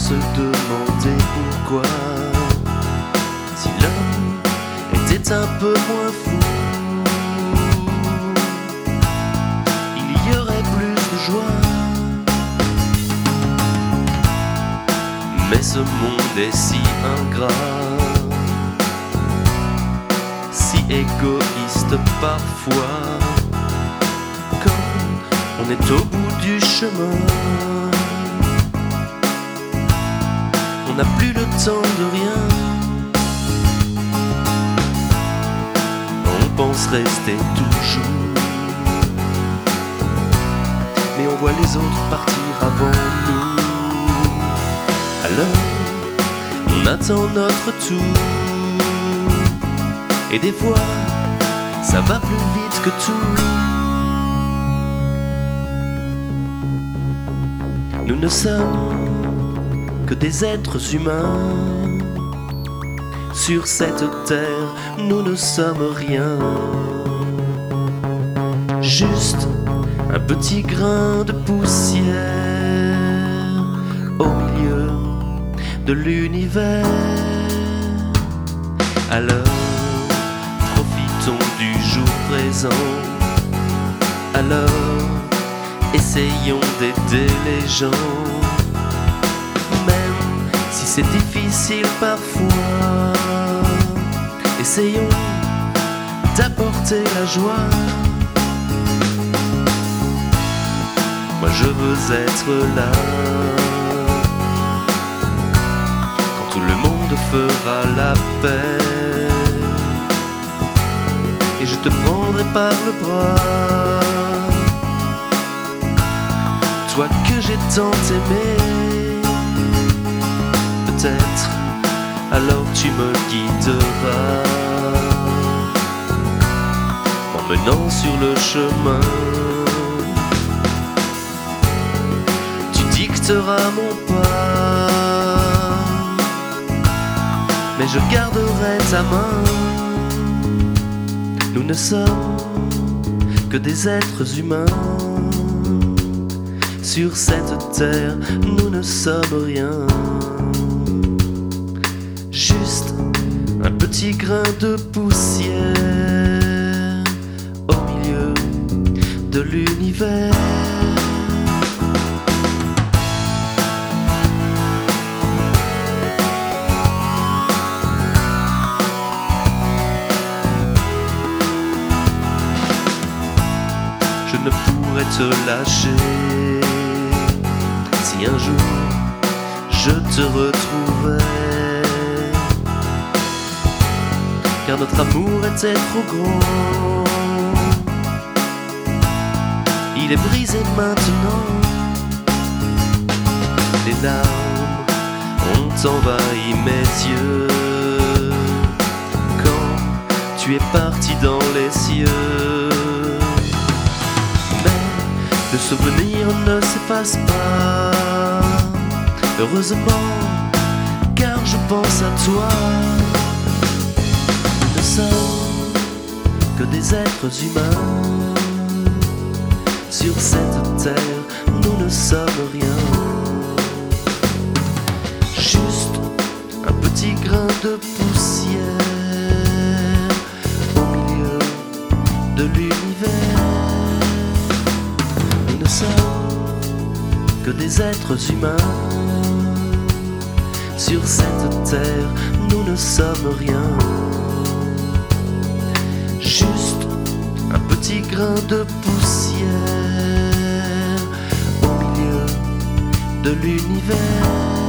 se demander pourquoi, si l'homme était un peu moins fou, il y aurait plus de joie. Mais ce monde est si ingrat, si égoïste parfois, quand on est au bout du chemin. On n'a plus le temps de rien. On pense rester toujours, mais on voit les autres partir avant nous. Alors, on attend notre tour. Et des fois, ça va plus vite que tout. Nous ne sommes que des êtres humains. Sur cette terre, nous ne sommes rien. Juste un petit grain de poussière au milieu de l'univers. Alors, profitons du jour présent. Alors, essayons d'aider les gens. Si c'est difficile parfois, essayons d'apporter la joie. Moi je veux être là, quand tout le monde fera la paix, et je te prendrai par le bras, toi que j'ai tant aimé. Peut-être alors tu me guideras, m'emmenant sur le chemin. Tu dicteras mon pas, mais je garderai ta main. Nous ne sommes que des êtres humains. Sur cette terre, nous ne sommes rien. Juste un petit grain de poussière au milieu de l'univers. Je ne pourrais te lâcher si un jour je te retrouvais, car notre amour était trop grand. Il est brisé maintenant. Les larmes ont envahi mes yeux quand tu es parti dans les cieux. Mais le souvenir ne s'efface pas, heureusement, car je pense à toi. Nous ne sommes que des êtres humains. Sur cette terre, nous ne sommes rien. Juste un petit grain de poussière au milieu de l'univers. Nous ne sommes que des êtres humains. Sur cette terre, nous ne sommes rien. Juste un petit grain de poussière au milieu de l'univers.